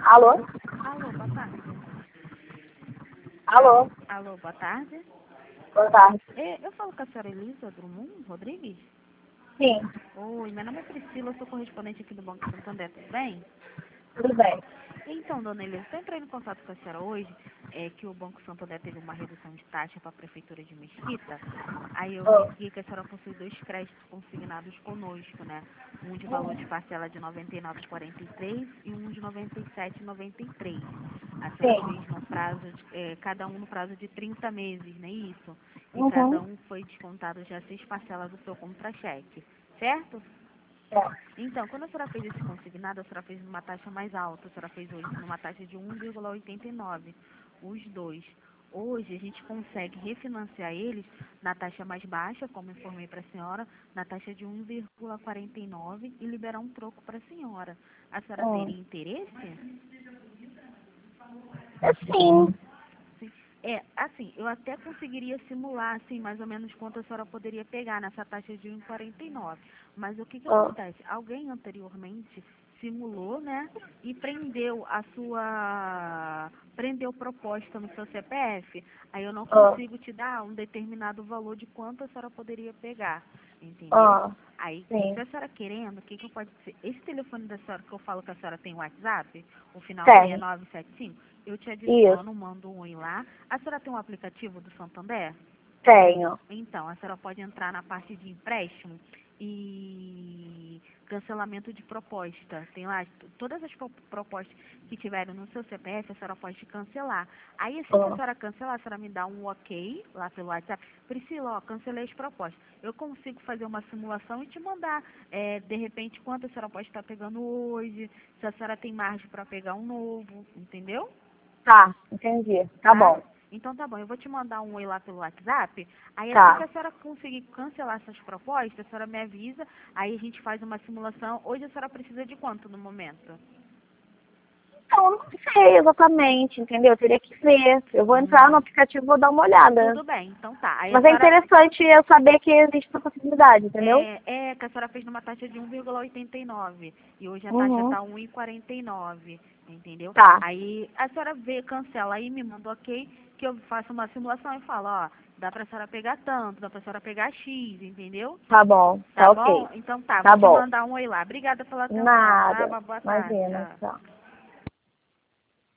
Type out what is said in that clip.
Alô? Alô, boa tarde. Alô? Alô, boa tarde. Boa tarde. Eu falo com a senhora Elisa Drummond Rodrigues? Sim, Oi, meu nome é Priscila, eu sou correspondente aqui do Banco Santander, tudo bem? tudo bem. Então, dona Elisa, estou entrando em contato com a senhora hoje, que o Banco Santander teve uma redução de taxa para a Prefeitura de Mesquita. Aí eu vi Oh. aqui que a senhora possui 2 créditos consignados conosco, né? Um de valor de parcela de R$ 99,43 e um de R$ 97,93. A senhora Sim. fez no prazo, cada um no prazo de 30 meses, não é isso? E cada Uhum. um foi descontado já 6 parcelas do seu contra-cheque, certo? É. Então, quando a senhora fez esse consignado, a senhora fez numa taxa mais alta. A senhora fez hoje numa taxa de 1,89, os dois. Hoje, a gente consegue refinanciar eles na taxa mais baixa, como informei para a senhora, na taxa de 1,49 e liberar um troco para a senhora. A senhora Hum. teria interesse? É sim. Sim. Assim, eu até conseguiria simular, assim, mais ou menos quanto a senhora poderia pegar nessa taxa de 1,49. Mas o que que Oh. acontece? Alguém anteriormente simulou, né, e prendeu proposta no seu CPF. Aí eu não Oh. consigo te dar um determinado valor de quanto a senhora poderia pegar, entendeu? Oh. Aí, se Sim. a senhora querendo, o que que pode ser? Esse telefone da senhora que eu falo que a senhora tem WhatsApp, o final Tem. 6975, eu te Isso. adiciono, mando um oi lá. A senhora tem um aplicativo do Santander? Tenho. Então, a senhora pode entrar na parte de empréstimo e cancelamento de proposta. Tem lá todas as propostas que tiverem no seu CPF, a senhora pode cancelar. Aí, assim que a Oh. senhora cancelar, a senhora me dá um ok lá pelo WhatsApp. Priscila, ó, cancelei as propostas. Eu consigo fazer uma simulação e te mandar, de repente, quanto a senhora pode estar pegando hoje, se a senhora tem margem para pegar um novo, entendeu? Tá, entendi. Tá Tá? bom. Então tá bom, eu vou te mandar um oi lá pelo WhatsApp, aí assim que Tá. a senhora conseguir cancelar essas propostas, a senhora me avisa, aí a gente faz uma simulação. Hoje a senhora precisa de quanto no momento? Então, não sei exatamente, entendeu? Eu teria que ver. Eu vou entrar no Hum, aplicativo e vou dar uma olhada. tudo bem, então tá. Aí a Mas é senhora, interessante eu saber que existe essa possibilidade, entendeu? que a senhora fez numa taxa de 1,89 e hoje a taxa Uhum. tá 1,49, entendeu? Tá. Aí a senhora vê, cancela aí, me manda ok, que eu faço uma simulação e falo, ó, dá pra senhora pegar tanto, dá pra senhora pegar X, entendeu? Tá bom. Tá Tá bom? ok. Então tá, vou Tá te bom. mandar um oi lá. Obrigada pela atenção, tá? Nada. Uma boa tarde, Imagina. tchau. Tchau.